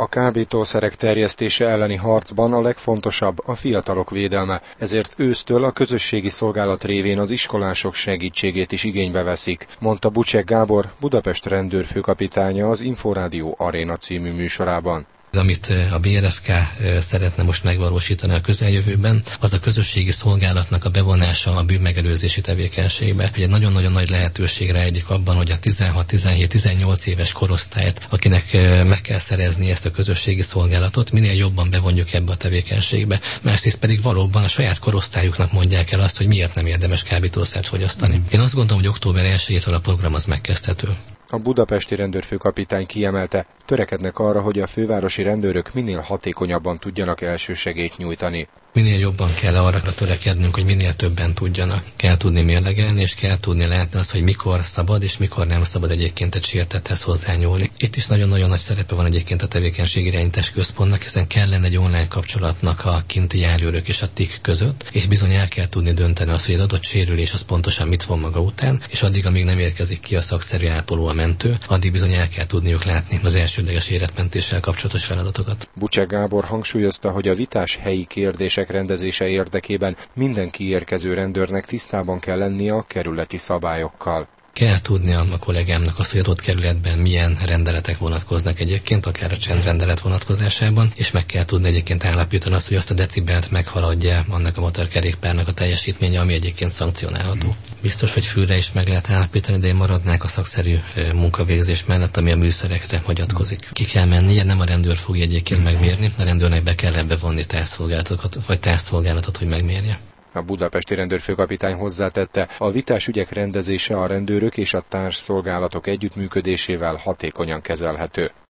A kábítószerek terjesztése elleni harcban a legfontosabb a fiatalok védelme, ezért ősztől a közösségi szolgálat révén az iskolások segítségét is igénybe veszik, mondta Bucsek Gábor, Budapest rendőrfőkapitánya az Inforádió Aréna című műsorában. Amit a BRFK szeretne most megvalósítani a közeljövőben, az a közösségi szolgálatnak a bevonása a bűnmegelőzési tevékenységbe. Egy nagyon-nagyon nagy lehetőség rejlik abban, hogy a 16-17-18 éves korosztályt, akinek meg kell szerezni ezt a közösségi szolgálatot, minél jobban bevonjuk ebbe a tevékenységbe. Másrészt pedig valóban a saját korosztályuknak mondják el azt, hogy miért nem érdemes kábítószert fogyasztani. Én azt gondolom, hogy október 1-től a program az megkezdhető. A budapesti rendőrfőkapitány kiemelte, törekednek arra, hogy a fővárosi rendőrök minél hatékonyabban tudjanak elsősegélyt nyújtani. Minél jobban kell arra törekednünk, hogy minél többen tudjanak. Kell tudni mérlegelni, és kell tudni látni azt, hogy mikor szabad, és mikor nem szabad egyébként egy sértetthez hozzányúlni. Itt is nagyon-nagyon nagy szerepe van egyébként a tevékenységirányítás központnak, hiszen kellene egy online kapcsolatnak a kinti járőrök és a TIK között, és bizony el kell tudni dönteni azt, hogy egy adott sérülés az pontosan mit von maga után, és addig, amíg nem érkezik ki a szakszerű ápoló, a mentő, addig bizony el kell tudniuk látni az elsődleges életmentéssel kapcsolatos feladatokat. Bucsek Gábor hangsúlyozta, hogy a vitás helyi kérdések rendezése érdekében minden kiérkező rendőrnek tisztában kell lennie a kerületi szabályokkal. Kell tudnia a kollégámnak azt, hogy adott kerületben milyen rendeletek vonatkoznak egyébként, akár a csendrendelet vonatkozásában, és meg kell tudni egyébként állapítani azt, hogy azt a decibelt meghaladja annak a motorkerékpárnak a teljesítménye, ami egyébként szankcionálható. Biztos, hogy fülre is meg lehet állapítani, de én maradnák a szakszerű munkavégzés mellett, ami a műszerekre hagyatkozik. Ki kell mennie, nem a rendőr fogja egyébként megmérni, a rendőrnek be kell ebbe vonni társszolgálatot, hogy megmérje. A budapesti rendőrfőkapitány hozzátette, a vitás ügyek rendezése a rendőrök és a társszolgálatok együttműködésével hatékonyan kezelhető.